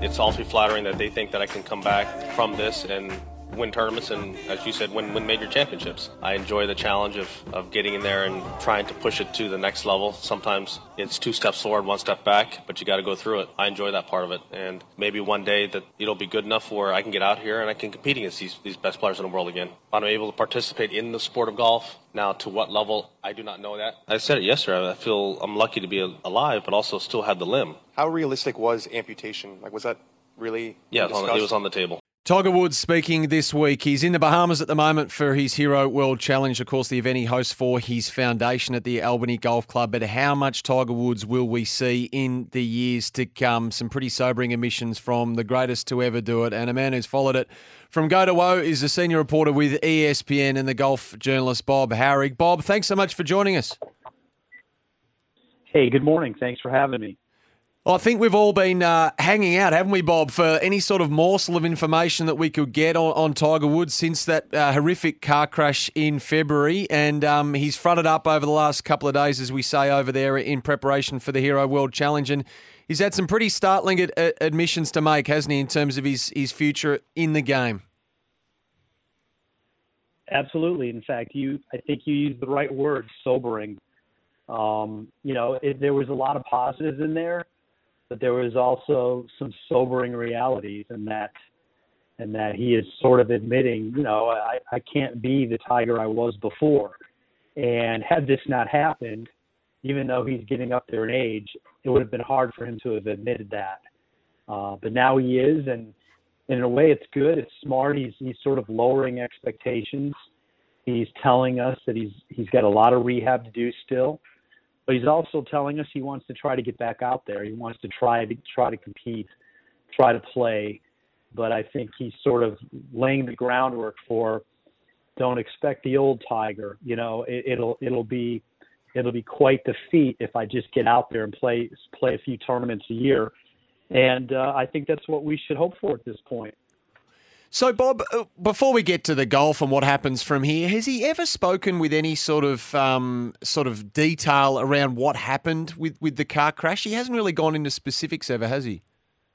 it's awfully flattering that they think that I can come back from this and win tournaments and, as you said, win major championships. I enjoy the challenge of getting in there and trying to push it to the next level. Sometimes it's 2 steps forward, 1 step back, but you got to go through it. I enjoy that part of it, and maybe one day that it'll be good enough where I can get out here and I can compete against these best players in the world again. I'm able to participate in the sport of golf. Now, to what level, I do not know that. I said it yesterday. I feel I'm lucky to be alive, but also still have the limb. How realistic was amputation? Was that really Yeah, it was on the table. Tiger Woods speaking this week. He's in the Bahamas at the moment for his Hero World Challenge, of course, the event he hosts for his foundation at the Albany Golf Club. But how much Tiger Woods will we see in the years to come? Some pretty sobering admissions from the greatest to ever do it, and a man who's followed it from go to woe is the senior reporter with ESPN and the golf journalist Bob Howard. Bob, thanks so much for joining us. Hey, good morning. Thanks for having me. Well, I think we've all been hanging out, haven't we, Bob, for any sort of morsel of information that we could get on Tiger Woods since that horrific car crash in February. And he's fronted up over the last couple of days, as we say, over there in preparation for the Hero World Challenge. And he's had some pretty startling admissions to make, hasn't he, in terms of his future in the game? Absolutely. In fact, I think you used the right word, sobering. There was a lot of positives in there, but there was also some sobering realities, and that he is sort of admitting, I can't be the Tiger I was before. And had this not happened, even though he's getting up there in age, it would have been hard for him to have admitted that. But now he is, and in a way it's good, it's smart. He's sort of lowering expectations. He's telling us that he's got a lot of rehab to do still. But he's also telling us he wants to try to get back out there. He wants to try to compete, try to play. But I think he's sort of laying the groundwork for, don't expect the old Tiger. It'll be quite the feat if I just get out there and play a few tournaments a year. And I think that's what we should hope for at this point. So, Bob, before we get to the golf and what happens from here, has he ever spoken with any sort of detail around what happened with the car crash? He hasn't really gone into specifics ever, has he?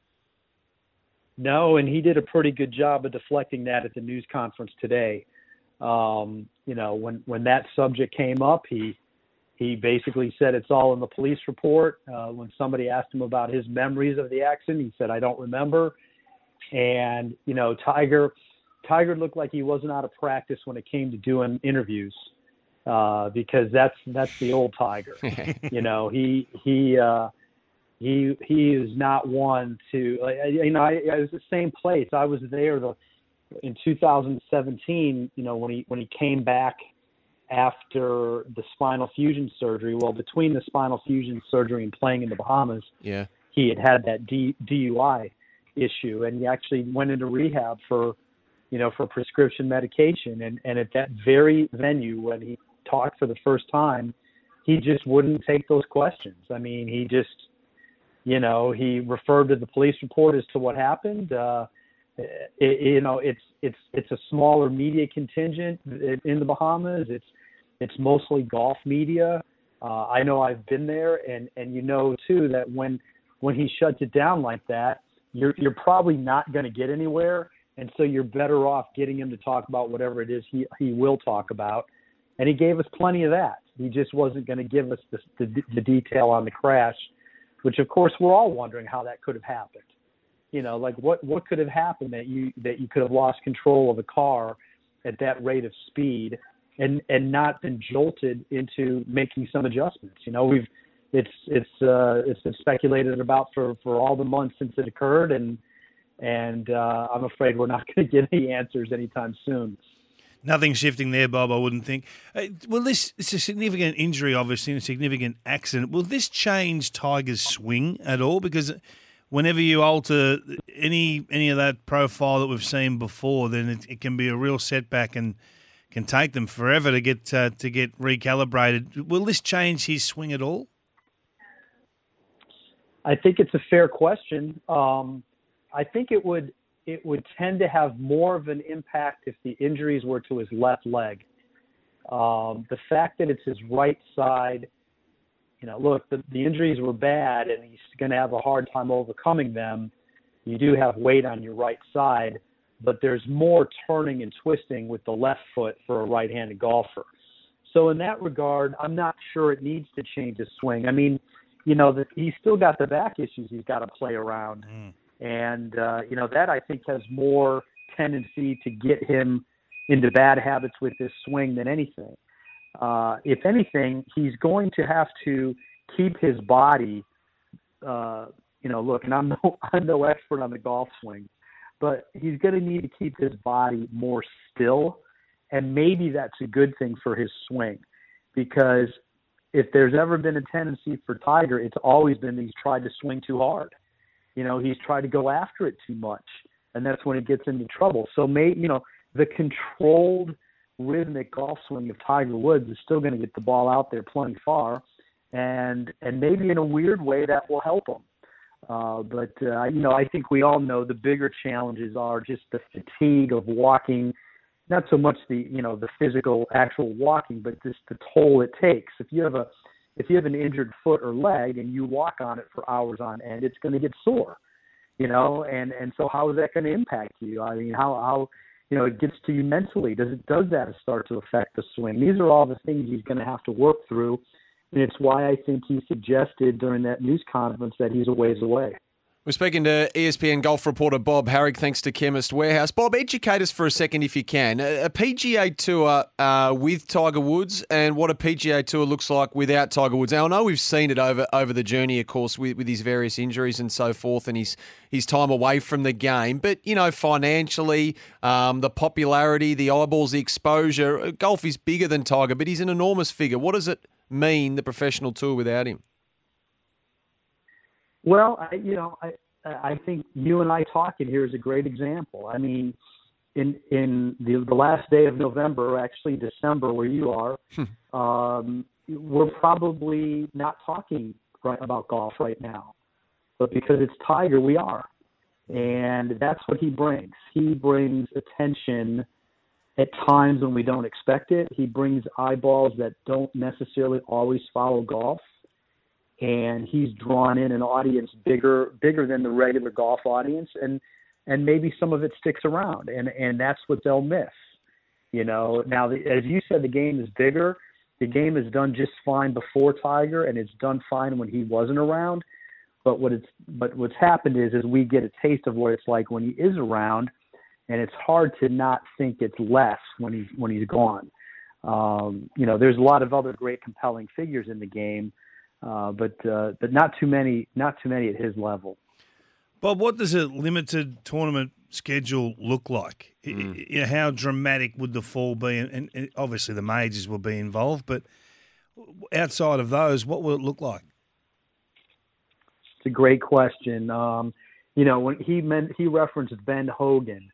No, and he did a pretty good job of deflecting that at the news conference today. When that subject came up, he basically said it's all in the police report. When somebody asked him about his memories of the accident, he said, I don't remember. And, Tiger looked like he wasn't out of practice when it came to doing interviews, because that's the old Tiger. He is not one to, I was the same place. I was there in 2017, when he came back after the spinal fusion surgery. Well, between the spinal fusion surgery and playing in the Bahamas, yeah, he had that DUI issue, and he actually went into rehab for prescription medication. And at that very venue, when he talked for the first time, he just wouldn't take those questions. I mean, he just, he referred to the police report as to what happened. It's a smaller media contingent in the Bahamas. It's mostly golf media. I know I've been there, and too, that when he shuts it down like that, you're probably not going to get anywhere, and so you're better off getting him to talk about whatever it is he will talk about. And he gave us plenty of that. He just wasn't going to give us the detail on the crash, which of course we're all wondering how that could have happened. What could have happened that you could have lost control of a car at that rate of speed and not been jolted into making some adjustments. It's been speculated about for all the months since it occurred, and I'm afraid we're not going to get any answers anytime soon. Nothing shifting there, Bob, I wouldn't think. It's a significant injury, obviously, and a significant accident. Will this change Tiger's swing at all? Because whenever you alter any of that profile that we've seen before, then it can be a real setback and can take them forever to get recalibrated. Will this change his swing at all? I think it's a fair question. I think it would tend to have more of an impact if the injuries were to his left leg. The fact that it's his right side, the injuries were bad and he's going to have a hard time overcoming them. You do have weight on your right side, but there's more turning and twisting with the left foot for a right-handed golfer. So in that regard, I'm not sure it needs to change his swing. I mean, he's still got the back issues he's got to play around. And, that I think has more tendency to get him into bad habits with his swing than anything. If anything, he's going to have to keep his body, look, and I'm no expert on the golf swing, but he's going to need to keep his body more still, and maybe that's a good thing for his swing, because if there's ever been a tendency for Tiger, it's always been that he's tried to swing too hard. He's tried to go after it too much, and that's when it gets into trouble. So the controlled, rhythmic golf swing of Tiger Woods is still going to get the ball out there plenty far, and maybe in a weird way that will help him. But I think we all know the bigger challenges are just the fatigue of walking, not so much the physical actual walking, but just the toll it takes. If you have an injured foot or leg and you walk on it for hours on end, it's going to get sore, and so how is that going to impact you? I mean, how it gets to you mentally. Does that start to affect the swing? These are all the things he's going to have to work through. And it's why I think he suggested during that news conference that he's a ways away. We're speaking to ESPN golf reporter Bob Harrig, thanks to Chemist Warehouse. Bob, educate us for a second if you can. A PGA Tour with Tiger Woods and what a PGA Tour looks like without Tiger Woods. Now, I know we've seen it over the journey, of course, with his various injuries and so forth and his time away from the game. But, financially, the popularity, the eyeballs, the exposure, golf is bigger than Tiger, but he's an enormous figure. What does it mean, the professional tour, without him? Well, I think you and I talking here is a great example. I mean, in the last day of November, actually December, where you are, we're probably not talking about golf right now. But because it's Tiger, we are. And that's what he brings. He brings attention at times when we don't expect it. He brings eyeballs that don't necessarily always follow golf. And he's drawn in an audience bigger than the regular golf audience, and maybe some of it sticks around, and that's what they'll miss. Now, as you said, the game is bigger. The game is done just fine before Tiger, and it's done fine when he wasn't around. But what's happened is we get a taste of what it's like when he is around, and it's hard to not think it's less when he's gone. There's a lot of other great compelling figures in the game. But not too many at his level. Bob, what does a limited tournament schedule look like? How dramatic would the fall be? And obviously the majors will be involved, but outside of those, what will it look like? It's a great question. When he referenced Ben Hogan,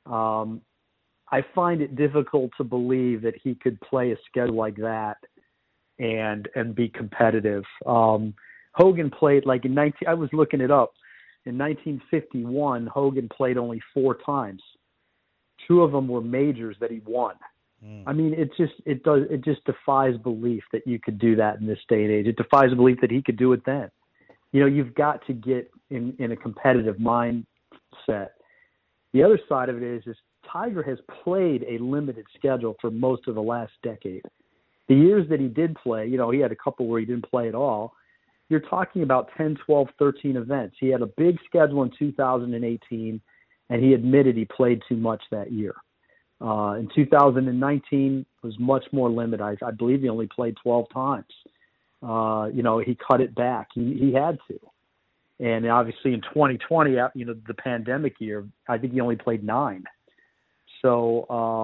I find it difficult to believe that he could play a schedule like that and be competitive. Hogan played I was looking it up. In 1951, Hogan played only 4 times. 2 of them were majors that he won. I mean, it just defies belief that you could do that in this day and age. It defies belief that he could do it then. You've got to get in a competitive mindset. The other side of it is Tiger has played a limited schedule for most of the last decade. The years that he did play, he had a couple where he didn't play at all. You're talking about 10, 12, 13 events. He had a big schedule in 2018, and he admitted he played too much that year. In 2019, it was much more limited. I believe he only played 12 times. He cut it back. He had to. And obviously in 2020, the pandemic year, I think he only played 9. So,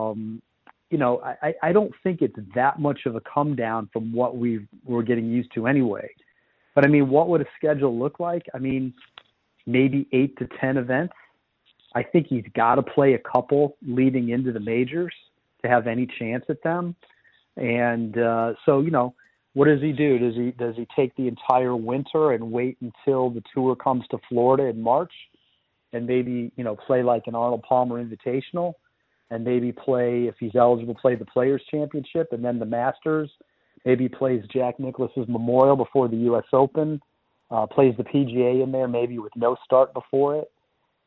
I don't think it's that much of a come down from what we're getting used to anyway. But I mean, what would a schedule look like? I mean, maybe 8 to 10 events. I think he's got to play a couple leading into the majors to have any chance at them. And so, what does he do? Does he take the entire winter and wait until the tour comes to Florida in March, and maybe play like an Arnold Palmer Invitational? And maybe play, if he's eligible, play the Players' Championship and then the Masters. Maybe plays Jack Nicklaus's Memorial before the U.S. Open. Plays the PGA in there, maybe with no start before it.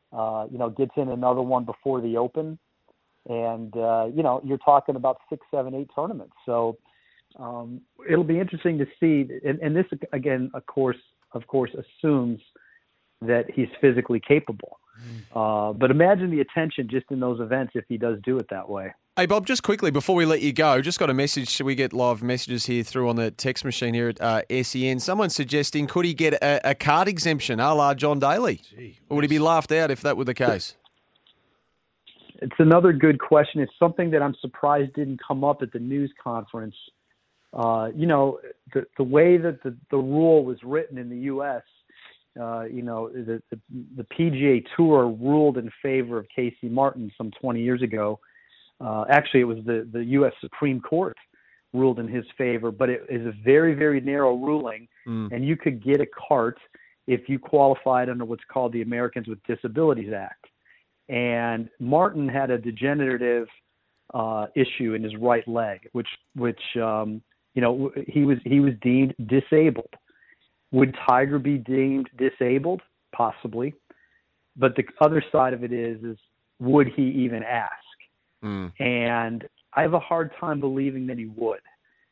gets in another one before the Open. And, you're talking about 6, 7, 8 tournaments. So it'll be interesting to see. And this, again, of course, assumes that he's physically capable. But imagine the attention just in those events if he does do it that way. Hey, Bob, just quickly before we let you go, just got a message. We get live messages here through on the text machine here at SEN. Someone suggesting, could he get a card exemption a la John Daly? Or would he be laughed out if that were the case? It's another good question. It's something that I'm surprised didn't come up at the news conference. The way that the rule was written in the U.S., the PGA Tour ruled in favor of Casey Martin some 20 years ago. Actually, it was the U.S. Supreme Court ruled in his favor, but it is a very, very narrow ruling, and you could get a cart if you qualified under what's called the Americans with Disabilities Act. And Martin had a degenerative issue in his right leg, which he was deemed disabled. Would Tiger be deemed disabled? Possibly. But the other side of it is would he even ask? And I have a hard time believing that he would.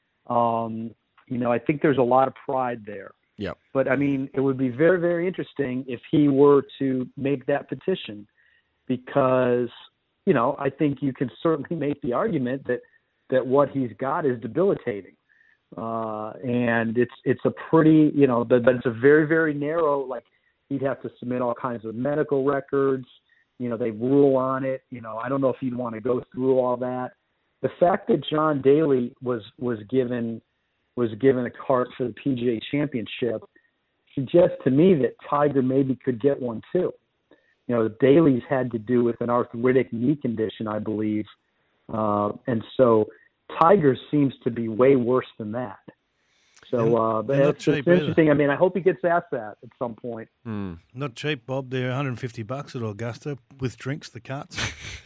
I think there's a lot of pride there. Yep. But, I mean, it would be very, very interesting if he were to make that petition because, I think you can certainly make the argument that what he's got is debilitating. And it's a pretty, but it's a very, very narrow, like he'd have to submit all kinds of medical records. They rule on it. I don't know if he'd want to go through all that. The fact that John Daly was given a cart for the PGA Championship suggests to me that Tiger maybe could get one too. Daly's had to do with an arthritic knee condition, I believe. And so Tiger seems to be way worse than that. So but it's interesting. I mean, I hope he gets asked that at some point. Not cheap, Bob. They're $150 at Augusta with drinks, the carts.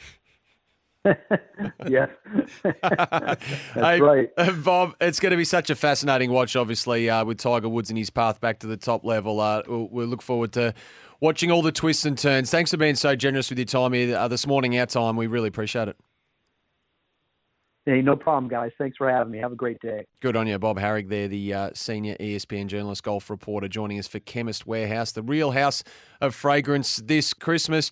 Yes. That's right. Bob, it's going to be such a fascinating watch, obviously, with Tiger Woods and his path back to the top level. We'll look forward to watching all the twists and turns. Thanks for being so generous with your time here this morning, our time. We really appreciate it. Hey, no problem, guys. Thanks for having me. Have a great day. Good on you. Bob Harrig there, the senior ESPN journalist, golf reporter, joining us for Chemist Warehouse, the real house of fragrance this Christmas.